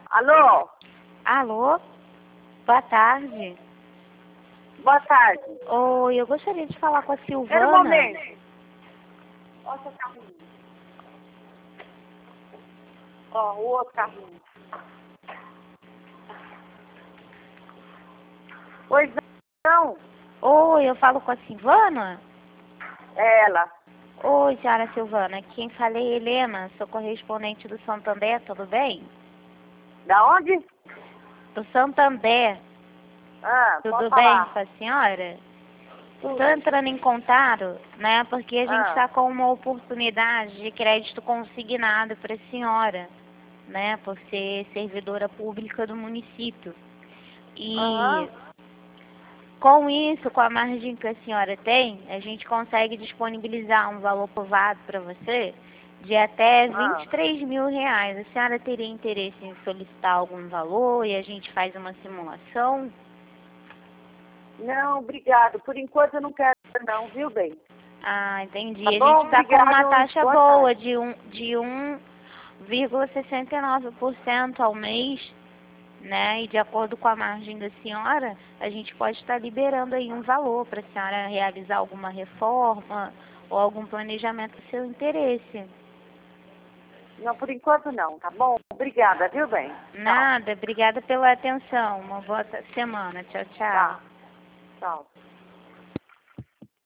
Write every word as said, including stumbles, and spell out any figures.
Alô? Alô? Boa tarde. Boa tarde. Oi, eu gostaria de falar com a Espera um Silvana. momento. Olha seu carrinho. Ó, o outro carrinho. Pois não. Oi, eu falo com a Silvana? É ela. Oi, senhora Silvana. Quem falei é Helena, sou correspondente do Santander, tudo bem? Da onde? Do Santander, Ah, pode tudo bem falar. com a senhora? Tudo. Estou entrando em contato, né, porque a gente Ah. está com uma oportunidade de crédito consignado para a senhora, né, por ser servidora pública do município. E Aham. com isso, com a margem que a senhora tem, a gente consegue disponibilizar um valor provado para você de até vinte Ah. e três mil reais. A senhora teria interesse em solicitar algum valor e a gente faz uma simulação? Não, obrigado. Por enquanto eu não quero não, viu, bem? Ah, entendi. Tá A bom? gente está com uma Obrigado. taxa Boa boa tarde. de um de um vírgula sessenta e nove por cento ao mês, né? E de acordo com a margem da senhora, a gente pode estar liberando aí um valor para a senhora realizar alguma reforma ou algum planejamento do seu interesse. Não, por enquanto não, tá bom? Obrigada, viu, bem? Tchau. Nada, obrigada pela atenção. Uma boa ta- semana. Tchau, tchau. Tá. Tchau.